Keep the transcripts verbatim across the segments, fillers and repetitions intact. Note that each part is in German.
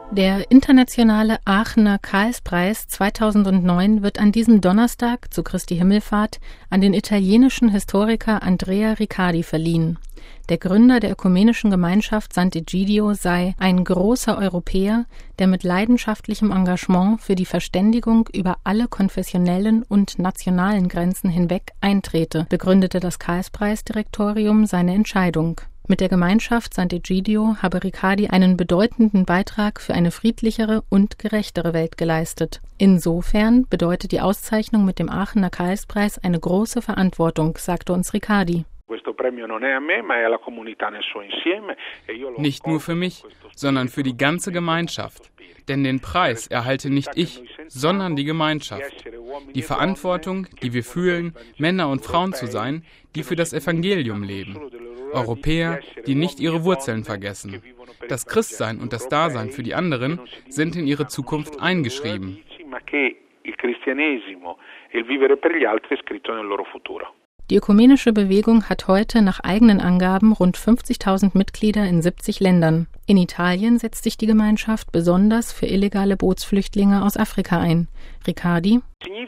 Der internationale Aachener Karlspreis zweitausendneun wird an diesem Donnerstag zu Christi Himmelfahrt an den italienischen Historiker Andrea Riccardi verliehen. Der Gründer der Ökumenischen Gemeinschaft Sant'Egidio sei ein großer Europäer, der mit leidenschaftlichem Engagement für die Verständigung über alle konfessionellen und nationalen Grenzen hinweg eintrete, begründete das Karlspreisdirektorium seine Entscheidung. Mit der Gemeinschaft Sant'Egidio habe Riccardi einen bedeutenden Beitrag für eine friedlichere und gerechtere Welt geleistet. Insofern bedeutet die Auszeichnung mit dem Aachener Karlspreis eine große Verantwortung, sagte uns Riccardi. Nicht nur für mich, sondern für die ganze Gemeinschaft. Denn den Preis erhalte nicht ich, sondern die Gemeinschaft. Die Verantwortung, die wir fühlen, Männer und Frauen zu sein, die für das Evangelium leben. Europäer, die nicht ihre Wurzeln vergessen. Das Christsein und das Dasein für die anderen sind in ihre Zukunft eingeschrieben. Die ökumenische Bewegung hat heute nach eigenen Angaben rund fünfzigtausend Mitglieder in siebzig Ländern. In Italien setzt sich die Gemeinschaft besonders für illegale Bootsflüchtlinge aus Afrika ein. Riccardi: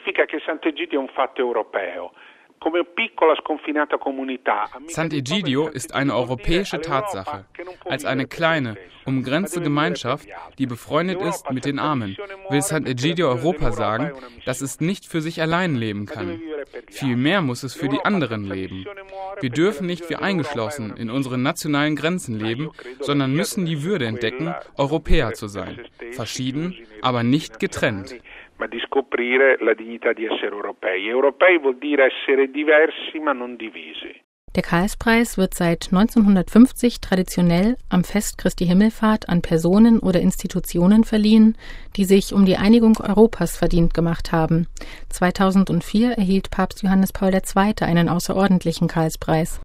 Sant'Egidio ist eine europäische Tatsache. Als eine kleine, umgrenzte Gemeinschaft, die befreundet ist mit den Armen, will Sant'Egidio Europa sagen, dass es nicht für sich allein leben kann. Vielmehr muss es für die anderen leben. Wir dürfen nicht wie eingeschlossen in unseren nationalen Grenzen leben, sondern müssen die Würde entdecken, Europäer zu sein. Verschieden, aber nicht getrennt. ma di scoprire la dignità di essere europei. Europei vuol dire essere diversi ma non divisi. Der Karlspreis wird seit neunzehnhundertfünfzig traditionell am Fest Christi Himmelfahrt an Personen oder Institutionen verliehen, die sich um die Einigung Europas verdient gemacht haben. zweitausendvier erhielt Papst Johannes Paul der Zweite einen außerordentlichen Karlspreis.